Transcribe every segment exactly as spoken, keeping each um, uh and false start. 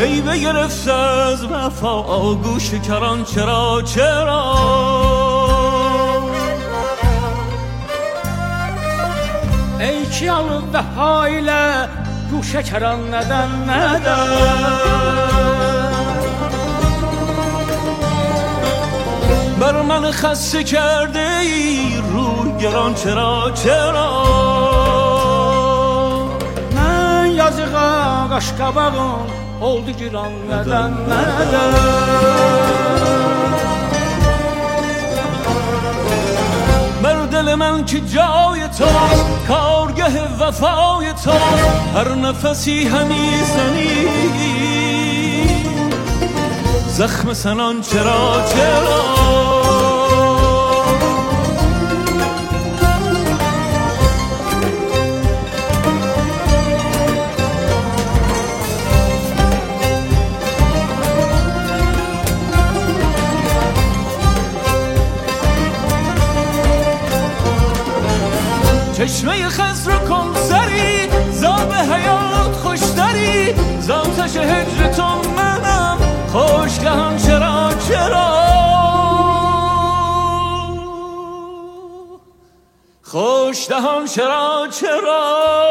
ای بگرفت از وفا گوش کران چرا چرا ey ki alıb vəfa ilə guşə kəran nədən nədən بر من خسته کرده ای روی گران چرا چرا من yazığa qaş qabağım oldu giran nədən nədən بر دل من که جای تو کارگه وفای تو هر نفسی همی زنی زخم سنان چرا چرا چشمه خضر کن سری زاب حیات خوشتری زاتش هجر تو منم خوش دهان چرا چرا خوش دهان چرا چرا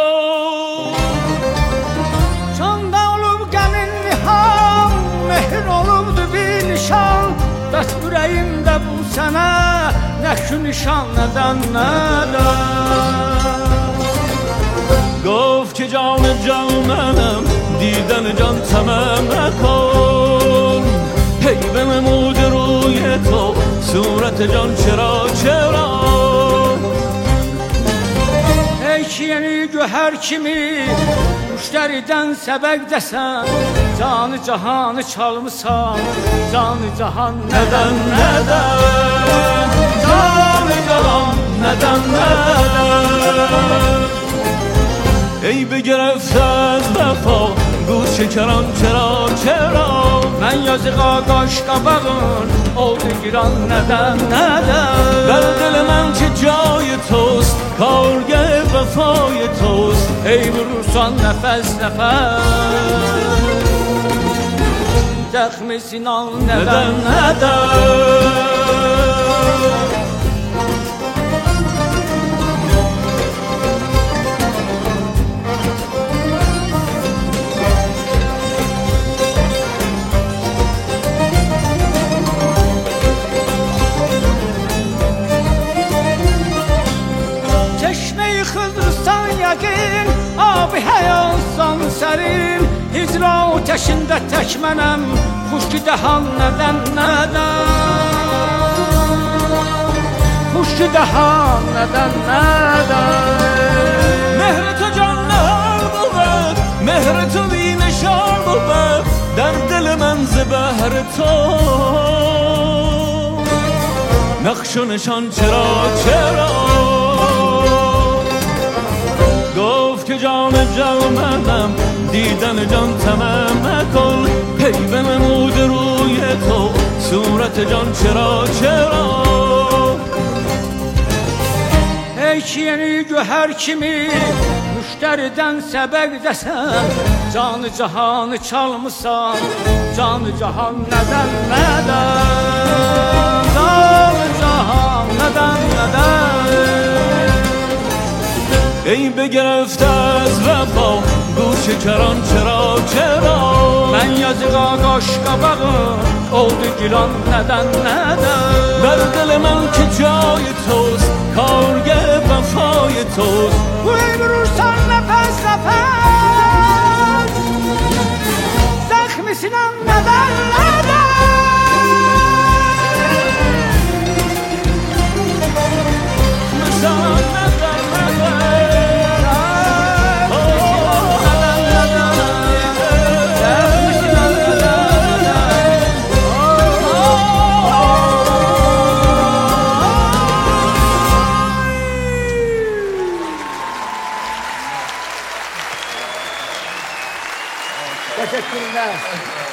Çanda olub qəmin niham mehr olubdu bir nişan Bəs ürəyimdə bu sənə nə şu nişan nədən nədən گفت که جان جان منم دیدن جان تمام نکن هی بنمود روی تو صورت جان چرا چرا Ey ki yeni göhər kimi müştəridən səbəq desən Canı cahanı çalmısan Canı cahan nədən nədən Canı cahan nədən nədən ای بگرفت از وفا گوش کران چرا چرا Mən yazığa qaş qabağın oldu giran nədən nədən در دل من که جای توست کارگه وفای توست Ey vurursan nəfəs nəfəs Zəxmi sinan nədən nədən Xızırsan yəqin, abi həyalsan sərin Hicra ateşində tək mənəm, xuşki dəhan nədən nədən Xuşki dəhan nədən nədən مهر تو جان نهار بود مهر تو بی نشان بود در دل من ز بهر تو نقش و نشان چرا چرا گفت که جان جان منم دیدن جان تمام نکن هی بنمود روی تو صورت جان چرا چرا Ey ki yeni göhər kimi müştəridən səbəq desən Canı cahanı çalmısan Canı cahan nədən nədən Canı cahan nədən nədən ای بگرفت از وفا گوش کران چرا چرا Mən yazığa qaş qabağın oldu giran nədən nədən در دل من که جای توست کارگه وفای توست Vurursan nəfəs nəfəs Zəxmi sinan nədən nədən Mesela neden neden Teşekkürler.